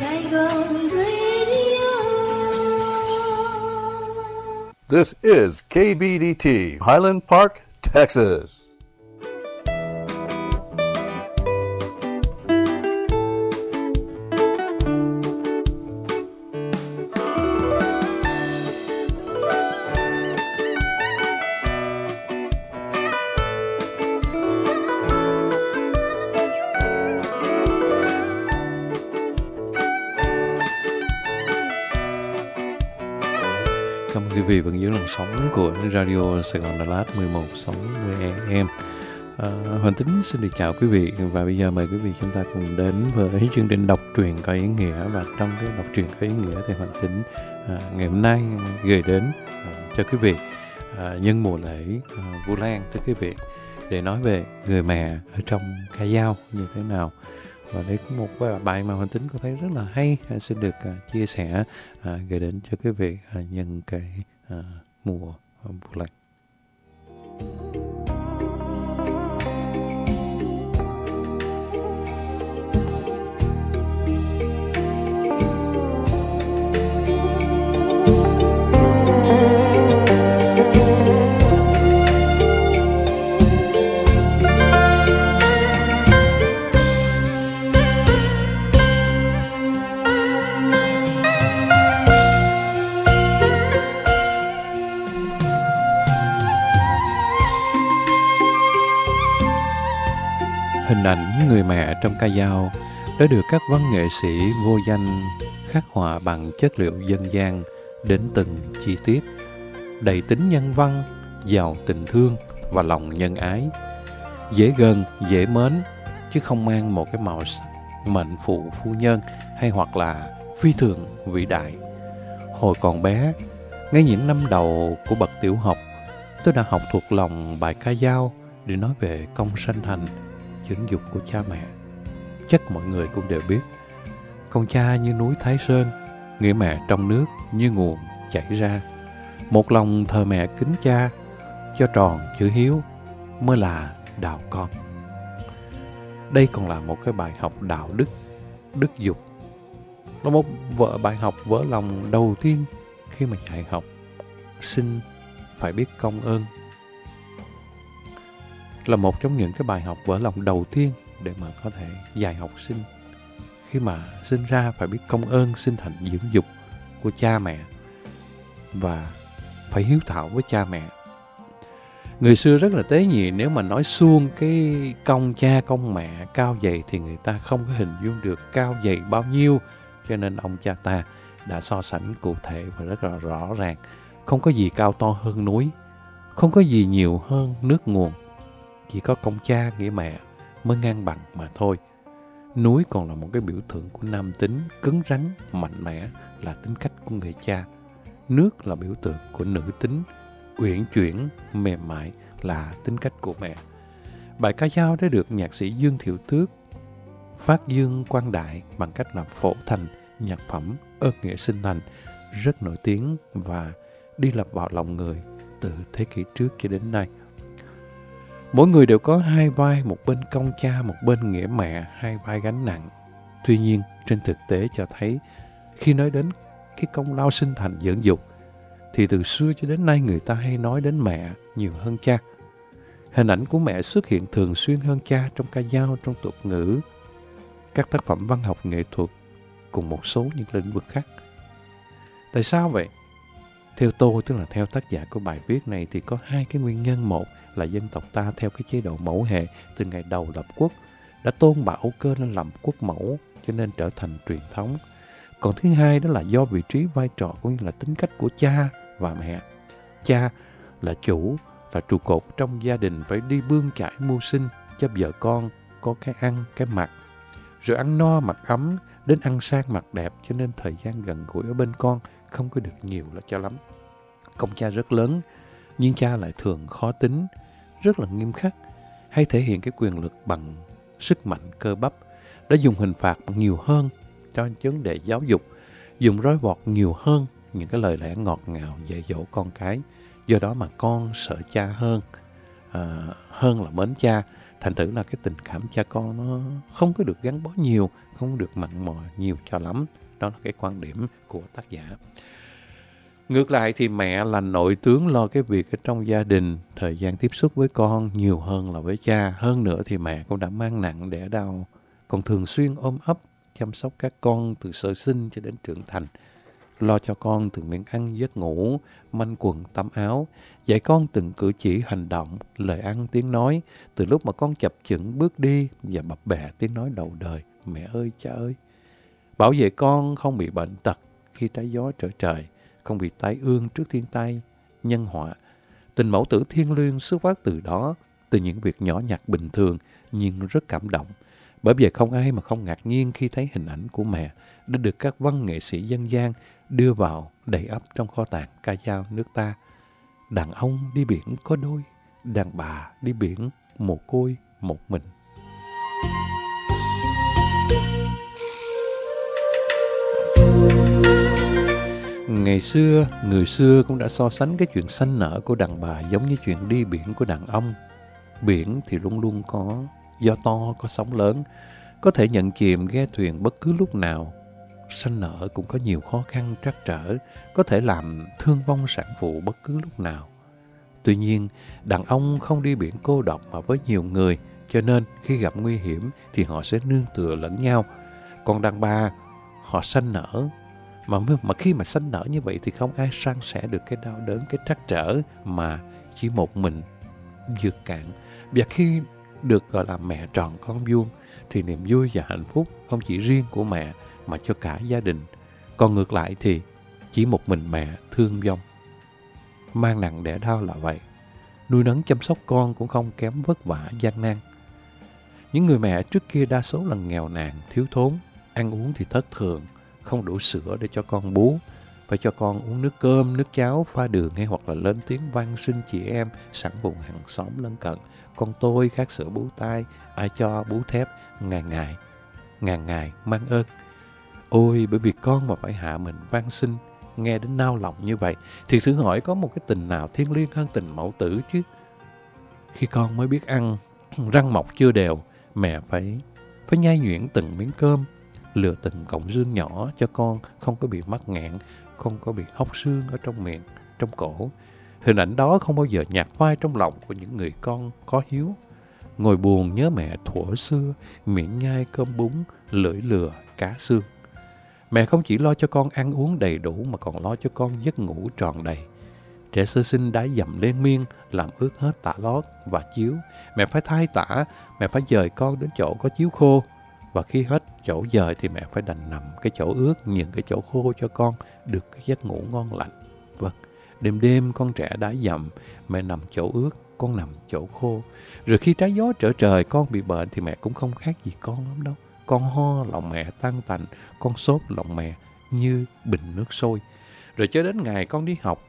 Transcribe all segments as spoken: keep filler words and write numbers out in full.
Saigon Radio. This is K B D T, Highland Park, Texas. Cảm ơn quý vị vẫn giữ làn sóng của Radio Sài Gòn Đà Lạt mười một sáu mươi A M. À, Hoàng Tính xin được chào quý vị và bây giờ mời quý vị chúng ta cùng đến với chương trình đọc truyện có ý nghĩa. Và trong cái đọc truyện có ý nghĩa thì Hoàng Tính à, ngày hôm nay gửi đến à, cho quý vị à, nhân mùa lễ à, Vu Lan thưa quý vị, để nói về người mẹ ở trong ca dao như thế nào. Và đây có một bài mà Hoàng Tính có thấy rất là hay, xin được uh, chia sẻ uh, gửi đến cho quý vị uh, nhân cái uh, mùa Vu Lan. Hình ảnh người mẹ trong ca dao đã được các văn nghệ sĩ vô danh khắc họa bằng chất liệu dân gian đến từng chi tiết, đầy tính nhân văn, giàu tình thương và lòng nhân ái, dễ gần, dễ mến, chứ không mang một cái màu sắc mệnh phụ phu nhân hay hoặc là phi thường vĩ đại. Hồi còn bé, ngay những năm đầu của bậc tiểu học, tôi đã học thuộc lòng bài ca dao để nói về công sanh thành, dưỡng dục của cha mẹ. Chắc mọi người cũng đều biết, con cha như núi Thái Sơn, nghĩa mẹ trong nước như nguồn chảy ra. Một lòng thờ mẹ kính cha, cho tròn chữ hiếu mới là đạo con. Đây còn là một cái bài học đạo đức, đức dục. Là một vợ bài học vỡ lòng đầu tiên khi mà dạy học sinh phải biết công ơn. Là một trong những cái bài học vỡ lòng đầu tiên để mà có thể dạy học sinh. Khi mà sinh ra phải biết công ơn sinh thành dưỡng dục của cha mẹ và phải hiếu thảo với cha mẹ. Người xưa rất là tế nhị, nếu mà nói suông cái công cha công mẹ cao dày thì người ta không có hình dung được cao dày bao nhiêu. Cho nên ông cha ta đã so sánh cụ thể và rất là rõ ràng. Không có gì cao to hơn núi, không có gì nhiều hơn nước nguồn. Chỉ có công cha nghĩa mẹ mới ngang bằng mà thôi. Núi còn là một cái biểu tượng của nam tính, cứng rắn, mạnh mẽ là tính cách của người cha. Nước là biểu tượng của nữ tính, uyển chuyển, mềm mại là tính cách của mẹ. Bài ca dao đã được nhạc sĩ Dương Thiệu Tước phát dương quang đại bằng cách là phổ thành nhạc phẩm Ơn Nghĩa Sinh Thành, rất nổi tiếng và đi lập vào lòng người từ thế kỷ trước cho đến nay. Mỗi người đều có hai vai, một bên công cha, một bên nghĩa mẹ, hai vai gánh nặng. Tuy nhiên, trên thực tế cho thấy, khi nói đến cái công lao sinh thành dưỡng dục, thì từ xưa cho đến nay người ta hay nói đến mẹ nhiều hơn cha. Hình ảnh của mẹ xuất hiện thường xuyên hơn cha trong ca dao, trong tục ngữ, các tác phẩm văn học nghệ thuật, cùng một số những lĩnh vực khác. Tại sao vậy? Theo tôi, tức là theo tác giả của bài viết này, thì có hai cái nguyên nhân. Một là dân tộc ta theo cái chế độ mẫu hệ từ ngày đầu lập quốc đã tôn Bảo Cơ lên làm quốc mẫu, cho nên trở thành truyền thống. Còn thứ hai đó là do vị trí vai trò cũng như là tính cách của cha và mẹ. Cha là chủ, là trụ cột trong gia đình, phải đi bươn chải mưu sinh cho vợ con có cái ăn, cái mặc, rồi ăn no mặc ấm, đến ăn sang mặc đẹp, cho nên thời gian gần gũi ở bên con không có được nhiều là cho lắm. Công cha rất lớn, nhưng cha lại thường khó tính, rất là nghiêm khắc, hay thể hiện cái quyền lực bằng sức mạnh cơ bắp, đã dùng hình phạt nhiều hơn cho vấn đề giáo dục, dùng roi vọt nhiều hơn những cái lời lẽ ngọt ngào dạy dỗ con cái. Do đó mà con sợ cha hơn, à, hơn là mến cha, Thành thử là cái tình cảm cha con nó không có được gắn bó nhiều, không được mặn mò nhiều cho lắm. Đó là cái quan điểm của tác giả. Ngược lại thì mẹ là nội tướng lo cái việc ở trong gia đình, thời gian tiếp xúc với con nhiều hơn là với cha. Hơn nữa thì mẹ cũng đã mang nặng đẻ đau, còn thường xuyên ôm ấp, chăm sóc các con từ sơ sinh cho đến trưởng thành. Lo cho con từng miếng ăn giấc ngủ, manh quần tắm áo, dạy con từng cử chỉ hành động, lời ăn tiếng nói, từ lúc mà con chập chững bước đi và bập bẹ tiếng nói đầu đời, mẹ ơi cha ơi. Bảo vệ con không bị bệnh tật khi trái gió trở trời, không bị tai ương trước thiên tai, nhân họa. Tình mẫu tử thiêng liêng xuất phát từ đó, từ những việc nhỏ nhặt bình thường nhưng rất cảm động. Bởi vậy không ai mà không ngạc nhiên khi thấy hình ảnh của mẹ đã được các văn nghệ sĩ dân gian đưa vào đầy ắp trong kho tàng ca dao nước ta. Đàn ông đi biển có đôi, đàn bà đi biển mồ côi một mình. Ngày xưa, người xưa cũng đã so sánh cái chuyện sanh nở của đàn bà giống như chuyện đi biển của đàn ông. Biển thì luôn luôn có gió to, có sóng lớn, có thể nhận chìm ghe thuyền bất cứ lúc nào. Sanh nở cũng có nhiều khó khăn trắc trở, có thể làm thương vong sản phụ bất cứ lúc nào. Tuy nhiên, đàn ông không đi biển cô độc mà với nhiều người, cho nên khi gặp nguy hiểm thì họ sẽ nương tựa lẫn nhau. Còn đàn bà, họ sanh nở, mà, mà khi mà sanh nở như vậy thì không ai san sẻ được cái đau đớn, cái trắc trở mà chỉ một mình vượt cạn. Và khi được gọi là mẹ tròn con vuông thì niềm vui và hạnh phúc không chỉ riêng của mẹ mà cho cả gia đình. Còn ngược lại thì chỉ một mình mẹ thương vong. Mang nặng đẻ đau là vậy. Nuôi nấng chăm sóc con cũng không kém vất vả gian nan. Những người mẹ trước kia đa số là nghèo nàn, thiếu thốn, ăn uống thì thất thường, không đủ sữa để cho con bú, phải cho con uống nước cơm, nước cháo, pha đường hay hoặc là lên tiếng van xin chị em sẵn vùng hàng xóm lân cận. Con tôi khát sữa bú tai, ai cho bú thép, ngàn ngày, ngàn ngày mang ơn. Ôi, bởi vì con mà phải hạ mình van xin, nghe đến nao lòng như vậy, thì thử hỏi có một cái tình nào thiêng liêng hơn tình mẫu tử chứ. Khi con mới biết ăn, răng mọc chưa đều, mẹ phải, phải nhai nhuyễn từng miếng cơm, lựa từng cọng xương nhỏ cho con không có bị mắc nghẹn, không có bị hốc xương ở trong miệng, trong cổ. Hình ảnh đó không bao giờ nhạt phai trong lòng của những người con có hiếu. Ngồi buồn nhớ mẹ thuở xưa, miệng nhai cơm bún, lưỡi lừa, cá xương. Mẹ không chỉ lo cho con ăn uống đầy đủ mà còn lo cho con giấc ngủ tròn đầy. Trẻ sơ sinh đái dầm lên miên, làm ướt hết tả lót và chiếu. Mẹ phải thay tả, mẹ phải dời con đến chỗ có chiếu khô. Và khi hết chỗ dời thì mẹ phải đành nằm cái chỗ ướt, những cái chỗ khô cho con được cái giấc ngủ ngon lành. Vâng, đêm đêm con trẻ đái dầm, mẹ nằm chỗ ướt, con nằm chỗ khô. Rồi khi trái gió trở trời, con bị bệnh thì mẹ cũng không khác gì con lắm đâu. Con ho, lòng mẹ tan tành, con sốt, lòng mẹ như bình nước sôi. Rồi cho đến ngày con đi học,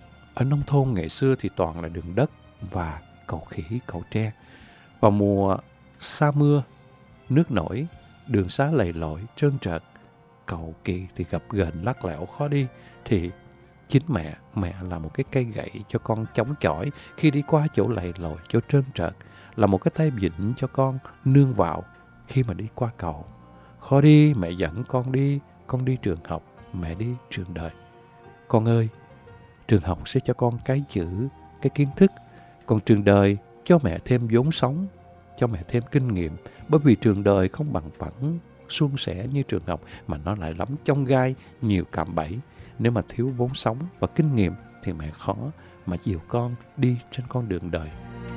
ở nông thôn ngày xưa thì toàn là đường đất và cầu khỉ, cầu tre. Vào mùa sa mưa, nước nổi, đường xá lầy lội, trơn trượt, cầu kỳ thì gập ghềnh lắc lẻo khó đi, thì chính mẹ, mẹ là một cái cây gậy cho con chống chọi khi đi qua chỗ lầy lội, chỗ trơn trượt, là một cái tay vịn cho con nương vào khi mà đi qua cầu. Khó đi, mẹ dẫn con đi, con đi trường học, mẹ đi trường đời. Con ơi, trường học sẽ cho con cái chữ, cái kiến thức, còn trường đời cho mẹ thêm vốn sống, cho mẹ thêm kinh nghiệm. Bởi vì trường đời không bằng phẳng, suôn sẻ như trường học, mà nó lại lắm chông gai, nhiều cạm bẫy. Nếu mà thiếu vốn sống và kinh nghiệm thì mẹ khó mà dìu con đi trên con đường đời.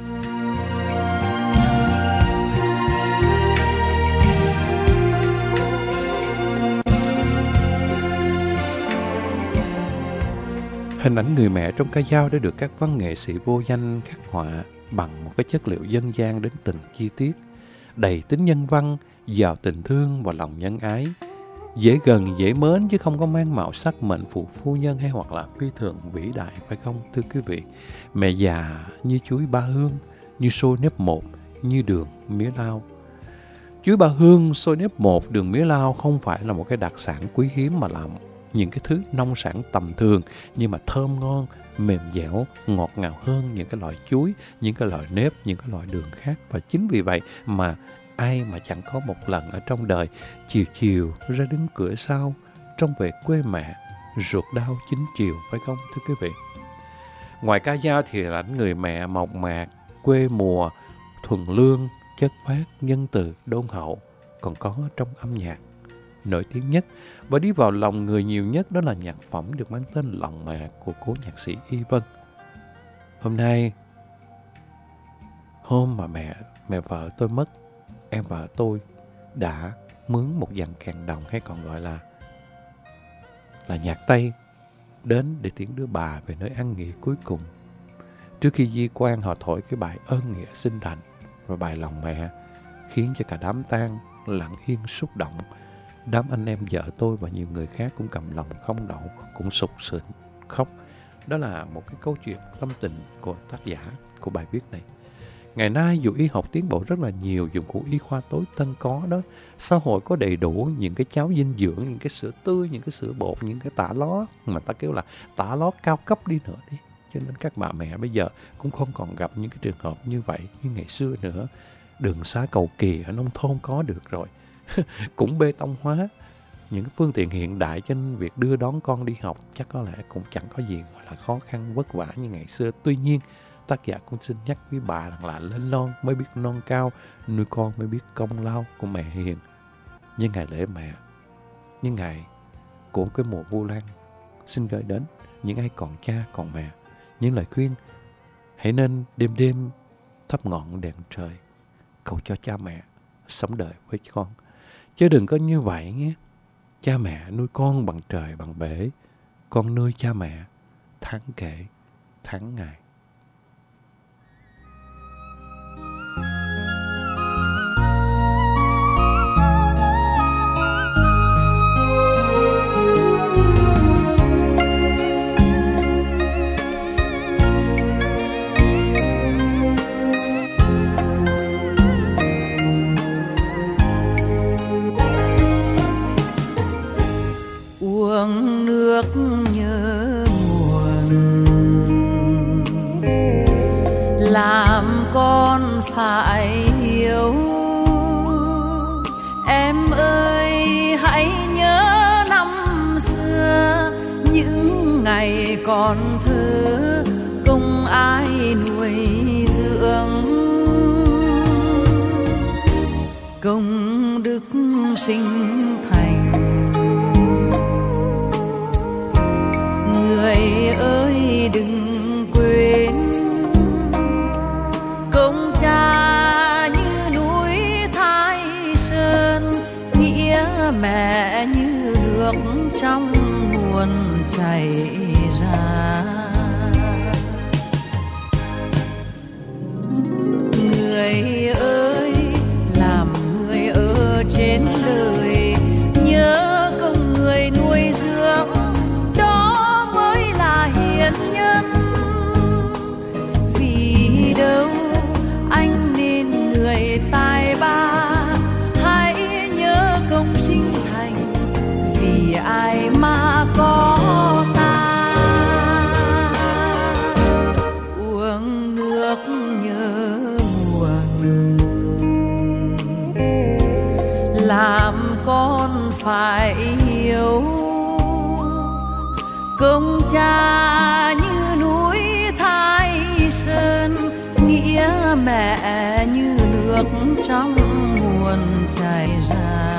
Hình ảnh người mẹ trong ca dao đã được các văn nghệ sĩ vô danh khắc họa bằng một cái chất liệu dân gian đến từng chi tiết, đầy tính nhân văn, giàu tình thương và lòng nhân ái, dễ gần, dễ mến chứ không có mang màu sắc mệnh phụ phu nhân hay hoặc là phi thường vĩ đại, phải không thưa quý vị? Mẹ già như chuối ba hương, như xôi nếp một, như đường mía lau. Chuối ba hương, xôi nếp một, đường mía lau không phải là một cái đặc sản quý hiếm mà là những cái thứ nông sản tầm thường nhưng mà thơm ngon, mềm dẻo, ngọt ngào hơn những cái loại chuối, những cái loại nếp, những cái loại đường khác. Và chính vì vậy mà ai mà chẳng có một lần ở trong đời chiều chiều ra đứng cửa sau, trông về quê mẹ, ruột đau chín chiều, phải không thưa quý vị? Ngoài ca dao thì lãnh người mẹ mộc mạc, quê mùa, thuần lương, chất phác, nhân từ, đôn hậu còn có trong âm nhạc. Nổi tiếng nhất và đi vào lòng người nhiều nhất đó là nhạc phẩm được mang tên Lòng Mẹ của cố nhạc sĩ Y Vân. Hôm nay, hôm mà mẹ mẹ vợ tôi mất, em vợ tôi đã mướn một dàn kèn đồng, hay còn gọi là là nhạc Tây, đến để tiễn đứa bà về nơi an nghỉ cuối cùng. Trước khi di quan, họ thổi cái bài Ơn Nghĩa Sinh Thành và bài Lòng Mẹ, khiến cho cả đám tang lặng yên xúc động. Đám anh em vợ tôi và nhiều người khác cũng cầm lòng không đậu, cũng sụt sịnh khóc. Đó là một cái câu chuyện tâm tình của tác giả của bài viết này. Ngày nay dù y học tiến bộ rất là nhiều, dụng cụ y khoa tối tân có đó, xã hội có đầy đủ những cái cháo dinh dưỡng, những cái sữa tươi, những cái sữa bột, những cái tả ló mà ta kêu là tả ló cao cấp đi nữa đi. Cho nên các bà mẹ bây giờ cũng không còn gặp những cái trường hợp như vậy như ngày xưa nữa. Đường xá cầu kỳ ở nông thôn có được rồi. Cũng bê tông hóa những cái phương tiện hiện đại, cho nên việc đưa đón con đi học chắc có lẽ cũng chẳng có gì gọi là khó khăn vất vả như ngày xưa. Tuy nhiên, tác giả cũng xin nhắc quý bà rằng là lên non mới biết non cao, nuôi con mới biết công lao của mẹ hiền. Nhân ngày lễ mẹ, nhân ngày của cái mùa Vu Lan, xin gửi đến những ai còn cha còn mẹ những lời khuyên: hãy nên đêm đêm thắp ngọn đèn trời, cầu cho cha mẹ sống đời với con. Chứ đừng có như vậy nhé. Cha mẹ nuôi con bằng trời bằng bể, con nuôi cha mẹ tháng kể tháng ngày. Uống nước nhớ nguồn, làm con phải hiểu. Em ơi hãy nhớ năm xưa, những ngày còn thơ công ai nuôi dưỡng. Công đức sinh thành, người ơi đừng quên. Công cha như núi Thái Sơn, nghĩa mẹ như nước trong nguồn chảy ra. Người ơi làm người ở trên đời, nhớ công người nuôi dưỡng, đó mới là hiền nhân. Vì đâu anh nên người tài ba, hãy nhớ công sinh thành, vì ai mà có ta. Uống nước nhớ nguồn, làm con phải hiểu. Công cha như núi Thái Sơn, nghĩa mẹ như nước trong nguồn chảy ra.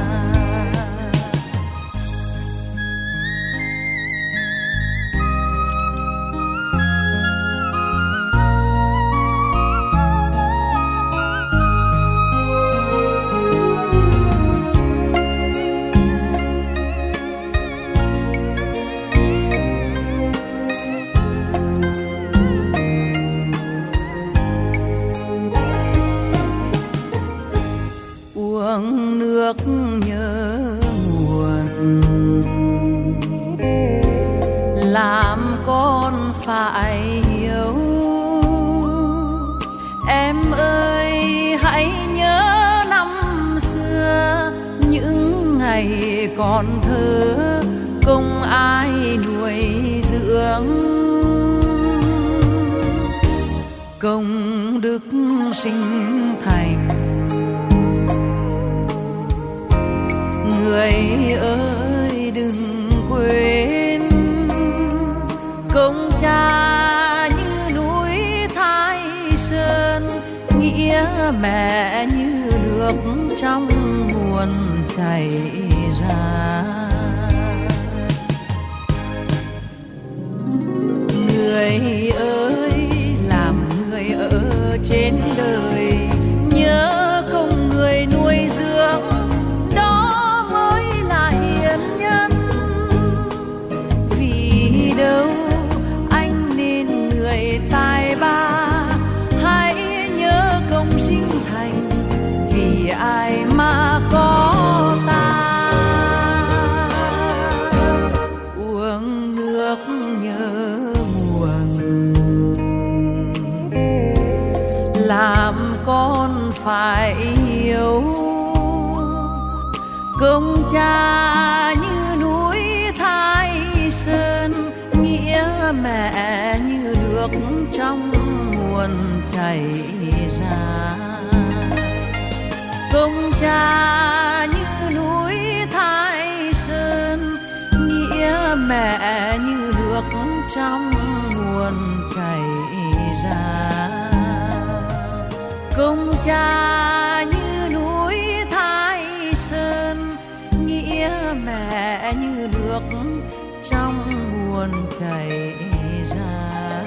Uống nước nhớ nguồn, làm con phải hiểu. Em ơi hãy nhớ năm xưa, những ngày còn thơ công ai nuôi dưỡng. công đức sinh thành. Người ơi đừng quên công cha như núi Thái Sơn, nghĩa mẹ như nước trong nguồn chảy ra. Người ơi làm người ở trên đời, nhớ công người nuôi dưỡng, đó mới là hiền nhân. Vì đâu anh nên người tài ba, hãy nhớ công sinh thành, vì ai mà có ta. Uống nước nhớ làm con phải hiểu, công cha như núi Thái Sơn, nghĩa mẹ như nước trong nguồn chảy ra. Công cha như núi Thái Sơn, nghĩa mẹ như nước trong nguồn chảy ra. Công cha như núi Thái Sơn, nghĩa mẹ như nước trong nguồn chảy ra.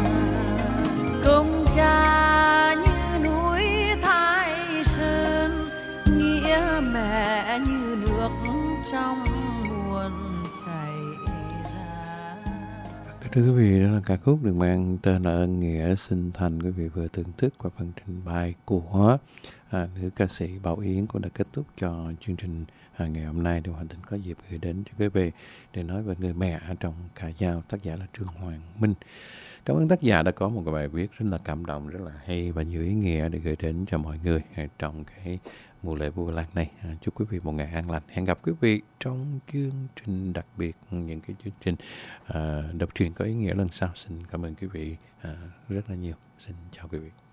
Công cha như núi Thái Sơn, nghĩa mẹ như nước trong nguồn chảy ra. Thưa quý vị, đó là ca khúc được mang tên là Ơn Nghĩa Sinh Thành. Quý vị vừa thưởng thức qua phần trình bày của à, nữ ca sĩ Bảo Yến cũng đã kết thúc cho chương trình à, ngày hôm nay. Điều Hành Tinh có dịp gửi đến cho quý vị để nói về người mẹ trong ca dao. Tác giả là Trương Hoàng Minh. Cảm ơn tác giả đã có một cái bài viết rất là cảm động, rất là hay và nhiều ý nghĩa để gửi đến cho mọi người trong cái mùa lễ Vu Lan này. À, chúc quý vị một ngày an lành. Hẹn gặp quý vị trong chương trình đặc biệt, những cái chương trình à, đọc truyện có ý nghĩa lần sau. Xin cảm ơn quý vị à, rất là nhiều. Xin chào quý vị.